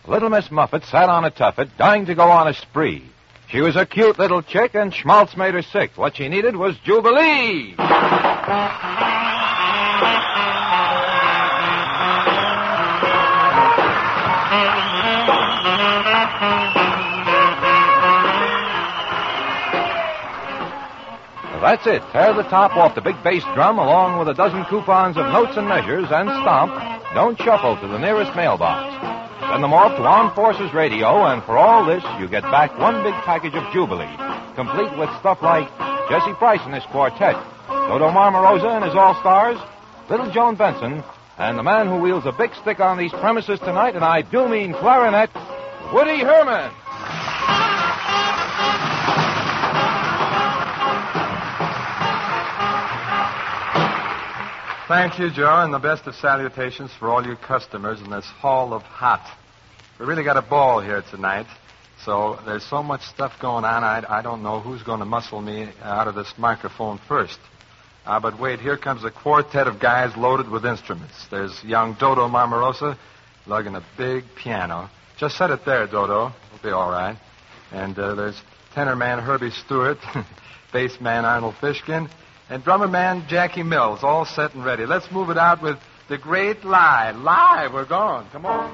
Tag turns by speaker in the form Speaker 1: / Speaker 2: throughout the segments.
Speaker 1: Little Miss Muffet sat on a tuffet, dying to go on a spree. She was a cute little chick, and Schmaltz made her sick. What she needed was Jubilee. That's it. Tear the top off the big bass drum along with a dozen coupons of notes and measures and stomp. Don't shuffle to the nearest mailbox. Send them off to Armed Forces Radio, and for all this, you get back one big package of Jubilee, complete with stuff like Jesse Price and his quartet, Dodo Marmarosa and his all-stars, Little Joan Benson, and the man who wields a big stick on these premises tonight, and I do mean clarinet, Woody Herman.
Speaker 2: Thank you, Joe, and the best of salutations for all you customers in this Hall of Hot. We really got a ball here tonight, so there's so much stuff going on, I don't know who's going to muscle me out of this microphone first. But wait, here comes a quartet of guys loaded with instruments. There's young Dodo Marmarosa lugging a big piano. Just set it there, Dodo. It'll be all right. And there's tenor man Herbie Stewart, bass man Arnold Fishkin, and drummer man Jackie Mills, all set and ready. Let's move it out with the great Lie. Lie, we're going. Come on.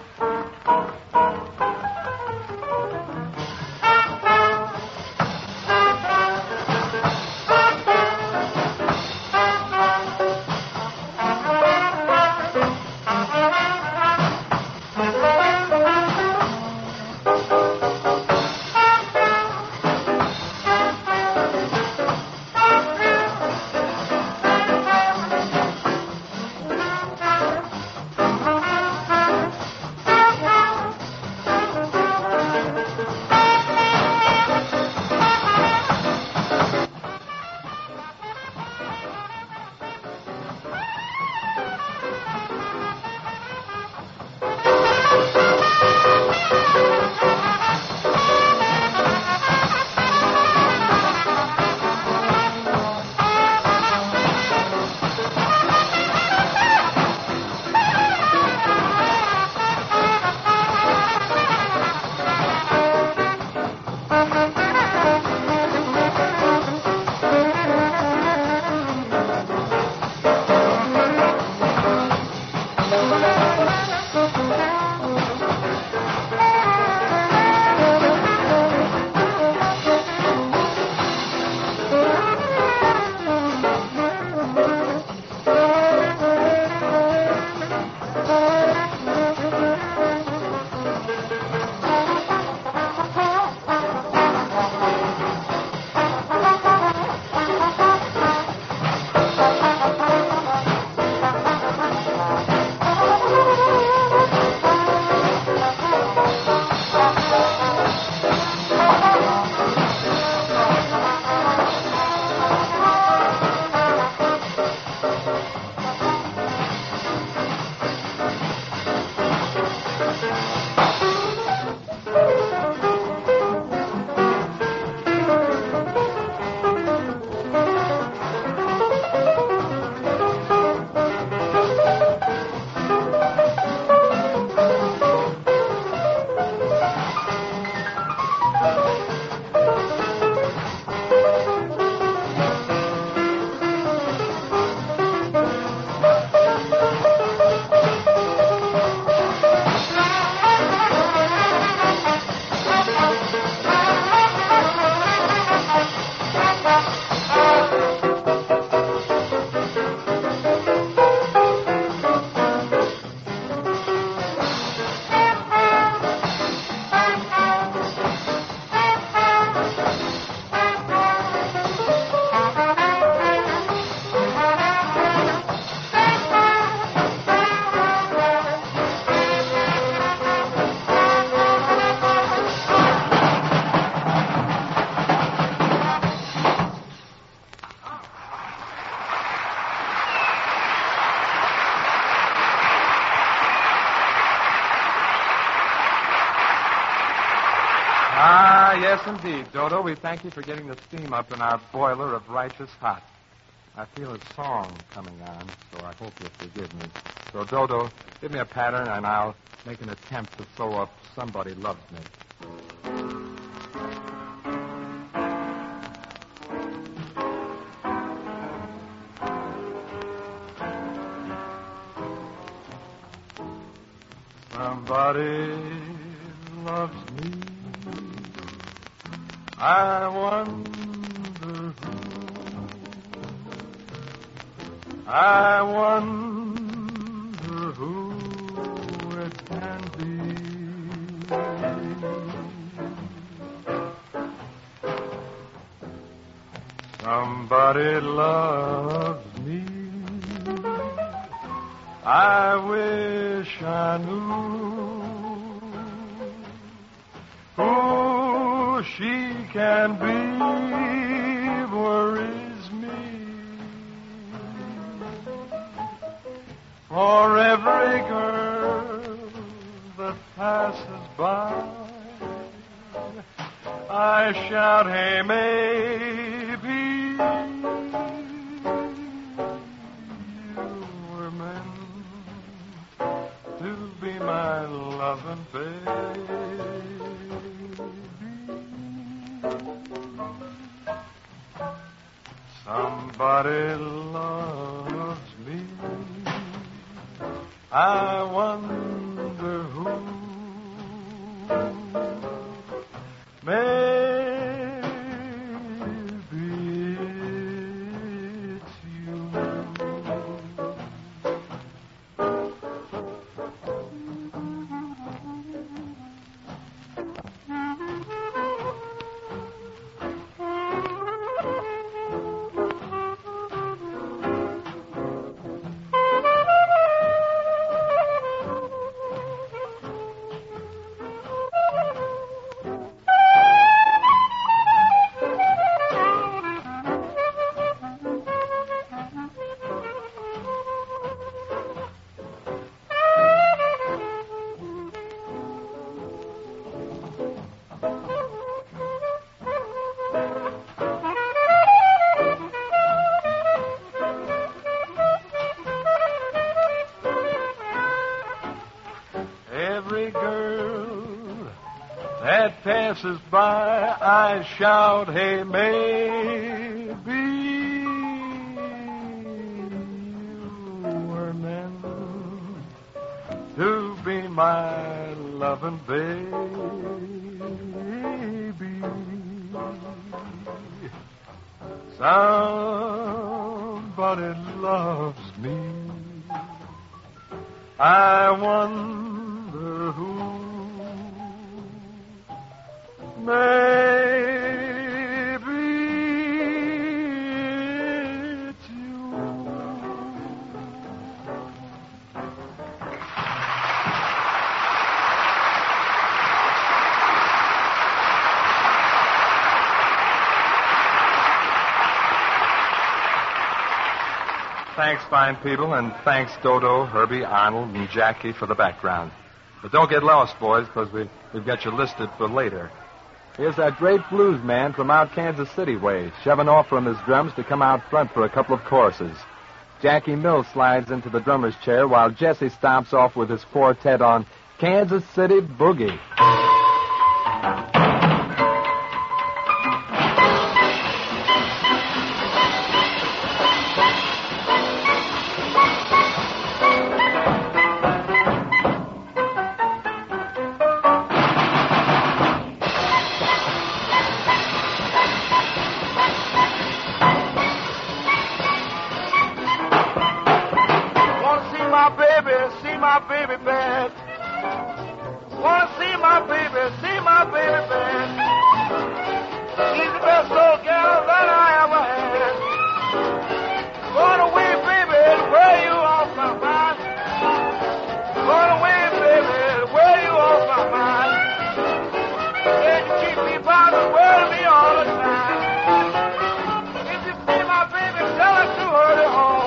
Speaker 2: Yes, indeed, Dodo. We thank you for getting the steam up in our boiler of righteous hot. I feel a song coming on, so I hope you'll forgive me. So, Dodo, give me a pattern, and I'll make an attempt to sew up Somebody Loves Me. Somebody loves me. I wonder who. I wonder who it can be. Somebody loves me. I wish I knew who she can be. Worries me. For every girl that passes by, I shout, hey, maybe you were meant to be my loving baby. Somebody loves me. I wonder who. Maybe it's you. Every girl that passes by, I shout, hey, maybe you were meant to be my loving baby. Somebody loves me. I wonder who. Maybe it's you. Thanks, fine people, and thanks, Dodo, Herbie, Arnold, and Jackie for the background. But don't get lost, boys, because we've got you listed for later. Here's that great blues man from out Kansas City way, shoving off from his drums to come out front for a couple of choruses. Jackie Mills slides into the drummer's chair while Jesse stomps off with his quartet on Kansas City Boogie.
Speaker 3: My baby bad. Wanna see my baby bad. She's the best old gal that I ever had. Going away, baby, where you off my mind? Going away, baby, where you off my mind? Can't you keep me by the word of me all the time? If you see my baby, tell her to hurry home.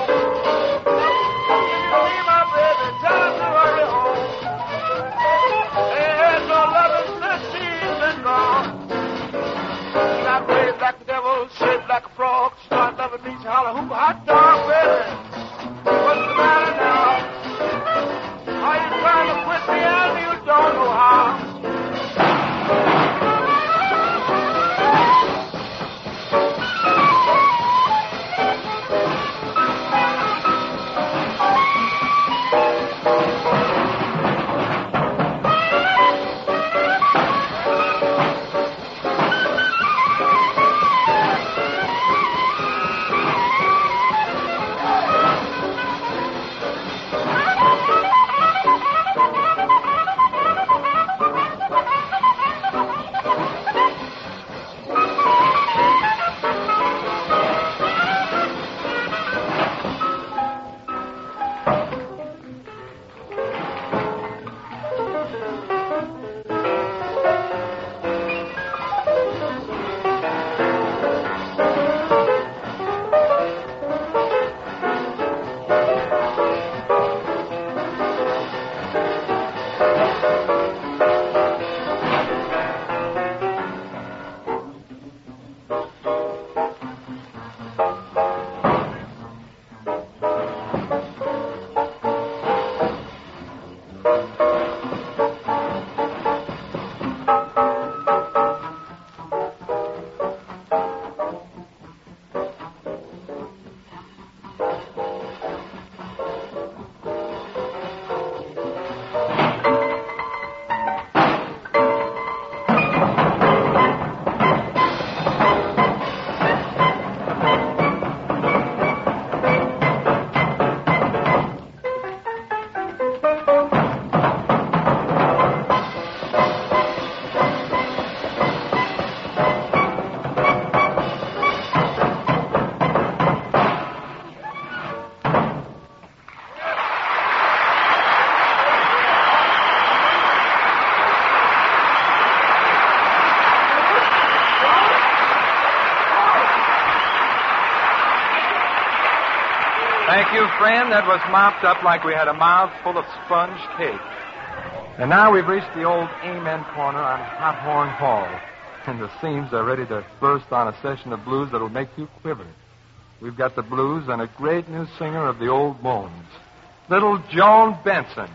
Speaker 3: Like the devil, shaped like a frog, start loving teach you how to hoop a hot dog, baby. What's the matter now? Are you trying to quit me and you don't know how?
Speaker 2: Thank you, friend. That was mopped up like we had a mouthful of sponge cake. And now we've reached the old Amen corner on Hot Horn Hall. And the seams are ready to burst on a session of blues that'll make you quiver. We've got the blues and a great new singer of the old bones, little Joan Benson.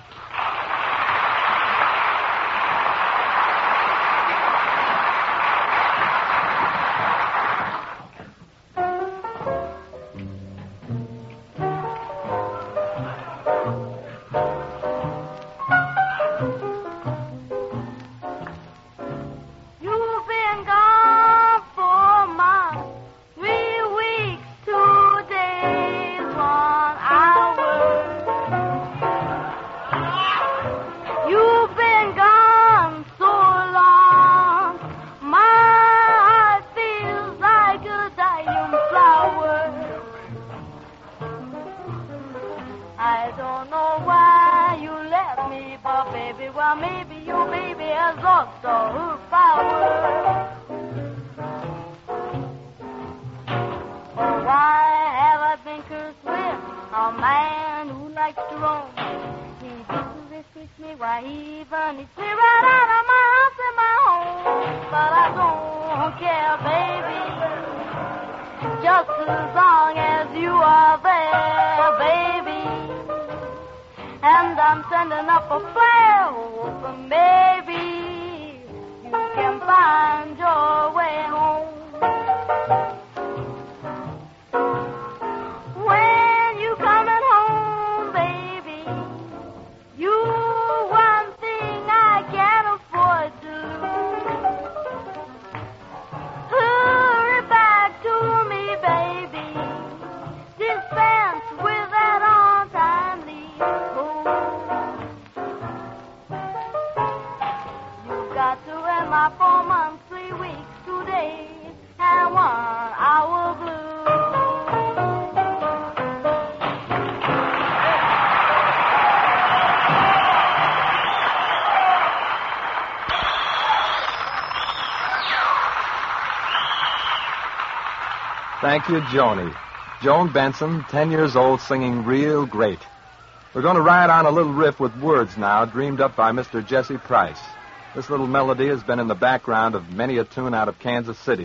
Speaker 2: Thank you, Joni. Joan Benson, 10 years old, singing real great. We're going to ride on a little riff with words now, dreamed up by Mr. Jesse Price. This little melody has been in the background of many a tune out of Kansas City.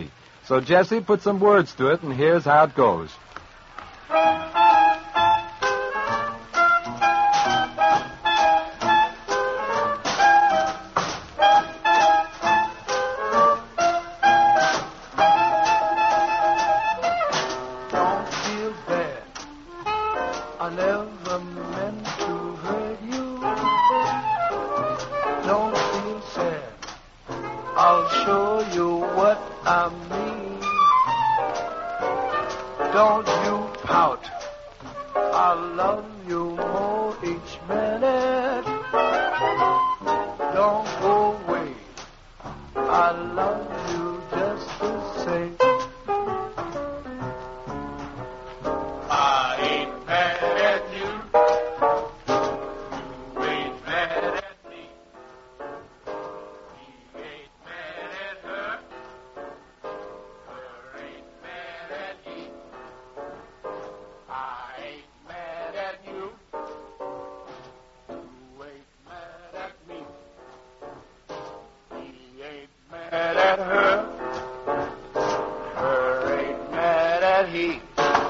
Speaker 2: So Jesse put some words to it, and here's how it goes.
Speaker 3: Don't you pout. I love you more each minute. Don't go away. I love you just the same. I ain't mad at you. You ain't mad at me. He ain't mad at her. Her ain't mad at he. I ain't mad at you. You ain't mad at me. He ain't mad at her. Her ain't mad at he.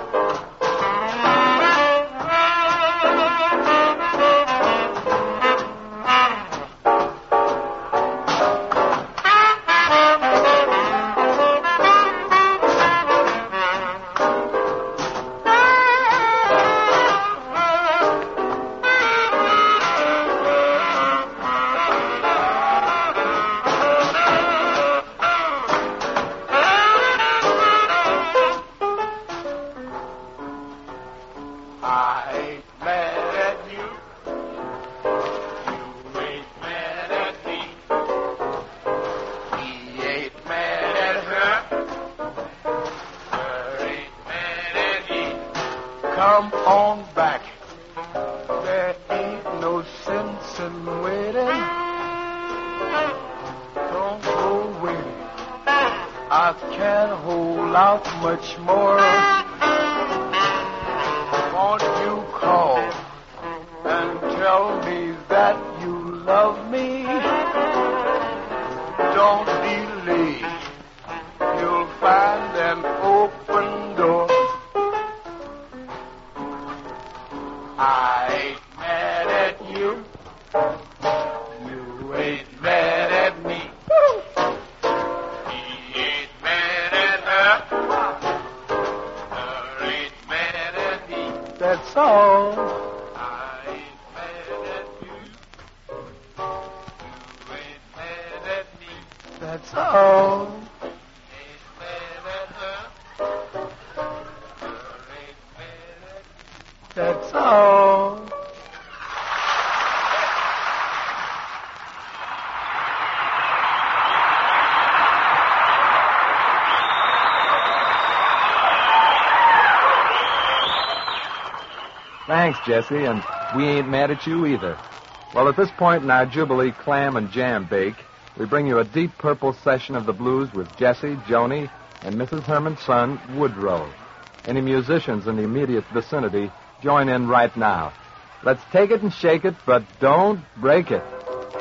Speaker 3: I ain't mad at you. You ain't mad at me. He ain't mad at her. Her ain't mad at he. Come on back. There ain't no sense in waiting. Don't go away. I can't hold out much more. Won't you call and tell me that you love me? Don't delay. You'll find an open door. I ain't mad at you. You ain't mad at me. He ain't mad at her. Her ain't mad at he. That's all. I ain't mad at you. You ain't mad at me. That's all. Ain't mad at her. Her ain't mad at me. That's all.
Speaker 2: Thanks, Jesse, and we ain't mad at you either. Well, at this point in our Jubilee Clam and Jam Bake, we bring you a Deep Purple session of the blues with Jesse, Joni, and Mrs. Herman's son, Woodrow. Any musicians in the immediate vicinity, join in right now. Let's take it and shake it, but don't break it.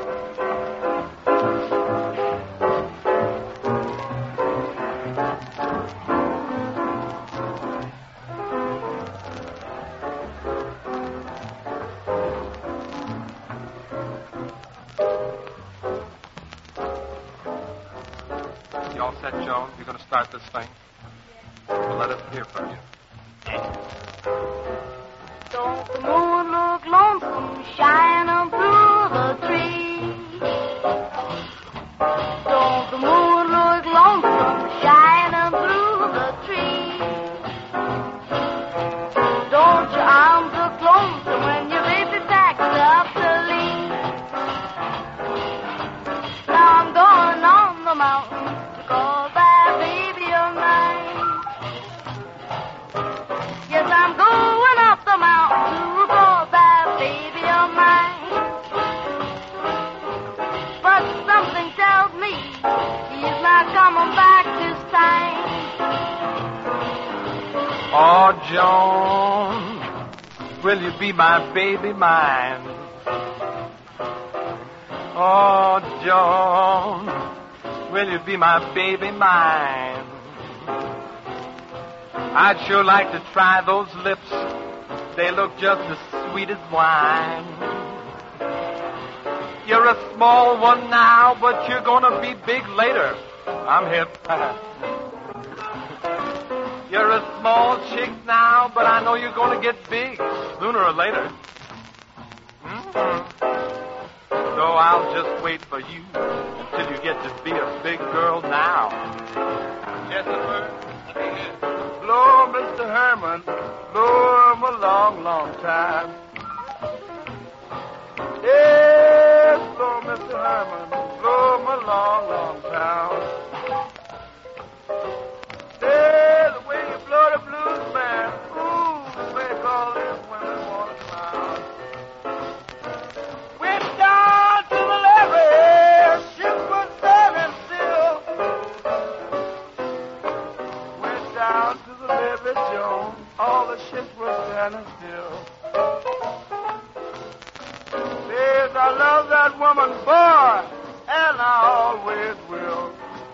Speaker 2: You all set, Joan? You're going to start this thing? Well, let us hear from you.
Speaker 4: Don't the moon look lonesome shining through the trees? Don't the moon look lonesome shining through the trees? Don't your arms look lonesome when your baby packs up to leave? Now I'm going on the mountain to call that baby of mine. Yes, I'm going up the mountain to call that baby of mine. But something tells me he's not coming back this time.
Speaker 2: Oh, Joan, will you be my baby mine? Oh, Joan, will you be my baby mine?
Speaker 5: I'd sure like to try those lips. They look just as sweet as wine. You're a small one now, but you're gonna be big later. I'm hip. You're a small chick now, but I know you're gonna get big sooner or later. So I'll just wait for you till you get to be a big girl now.
Speaker 3: Yes, sir. Blow, Mr. Herman. Blow him a long, long time. Yes, blow, Mr. Herman. Blow him a long, long time. Yeah, the way you blow the blues, man. Ooh, make all these women want to smile. Went down to the levee, ship was standing still. Went down to the levee, Joan, all the ships were standing still. Says I love that woman, boy, and I always will.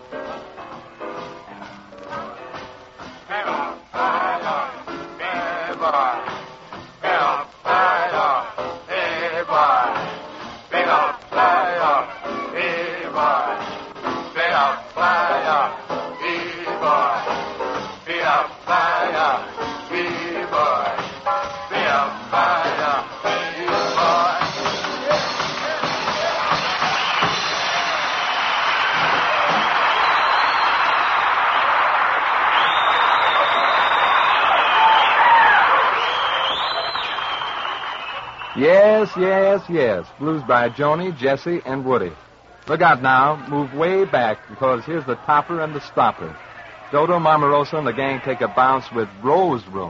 Speaker 2: Yes, yes, yes. Blues by Joni, Jesse, and Woody. Look out now. Move way back, because here's the topper and the stopper. Dodo, Marmarosa, and the gang take a bounce with Rose Room.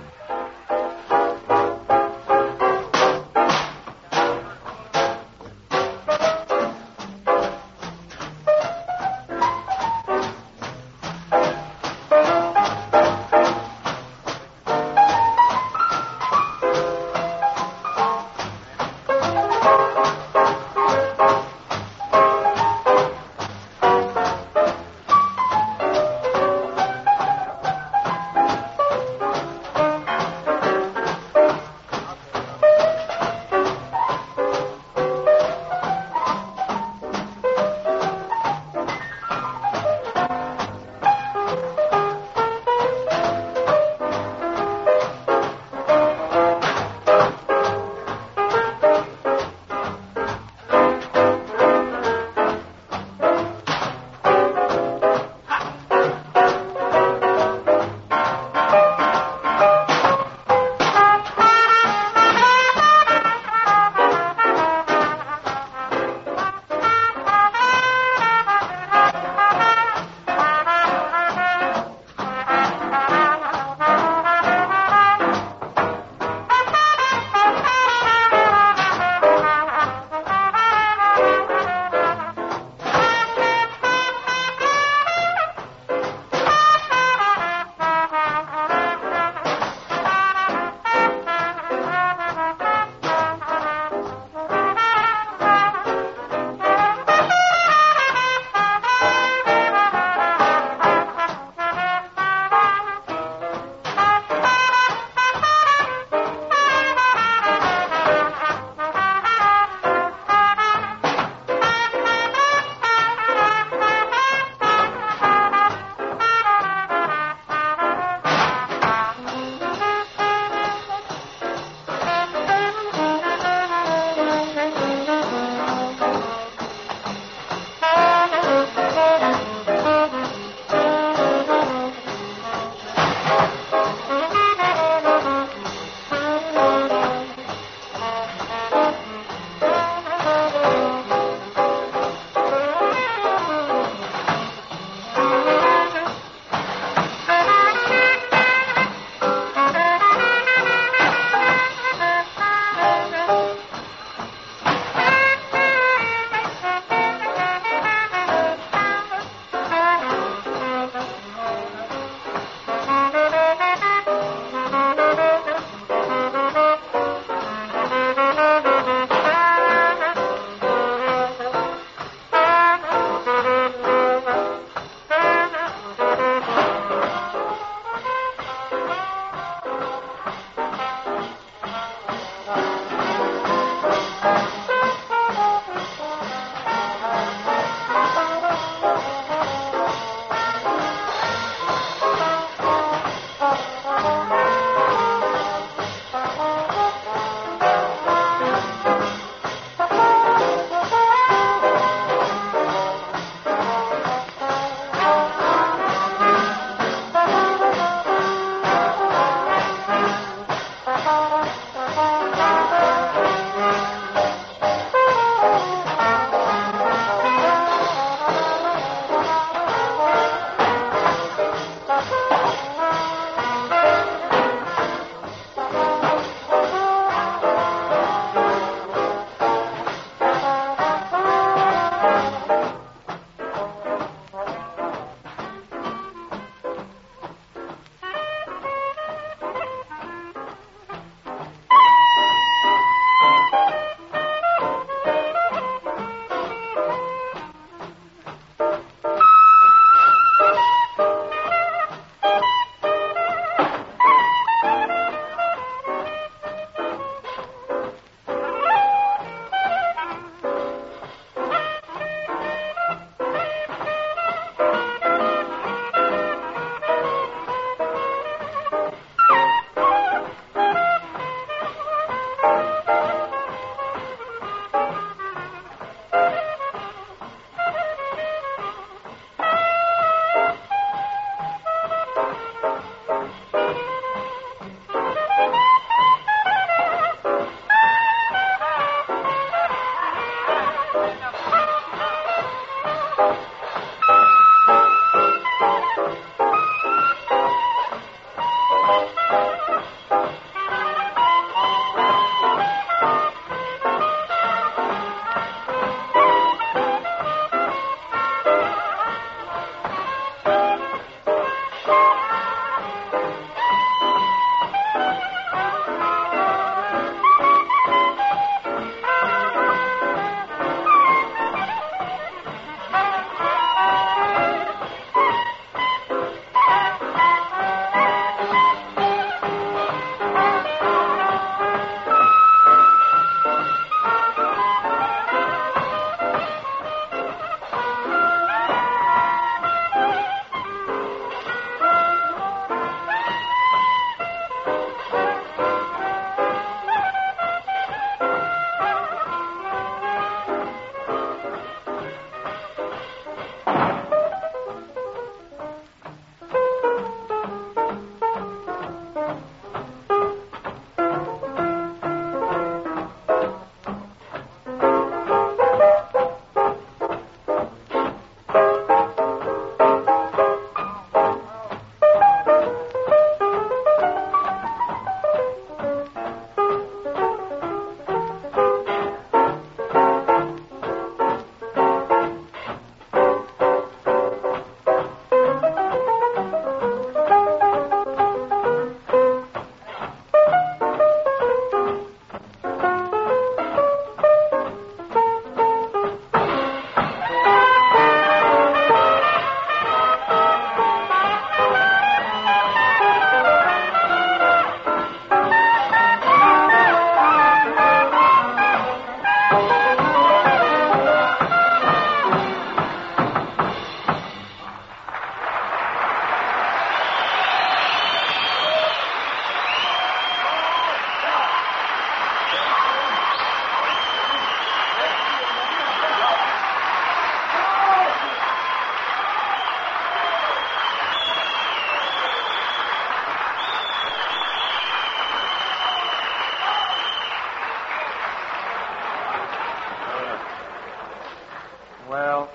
Speaker 2: Well,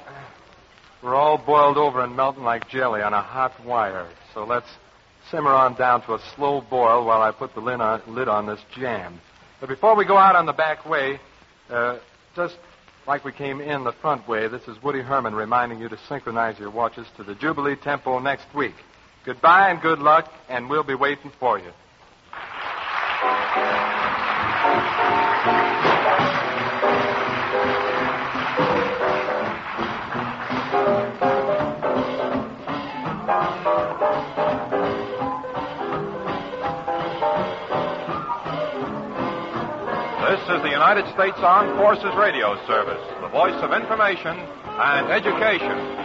Speaker 2: we're all boiled over and melting like jelly on a hot wire. So let's simmer on down to a slow boil while I put the lid on this jam. But before we go out on the back way, just like we came in the front way, this is Woody Herman reminding you to synchronize your watches to the Jubilee tempo next week. Goodbye and good luck, and we'll be waiting for you.
Speaker 1: This is the United States Armed Forces Radio Service, the voice of information and education.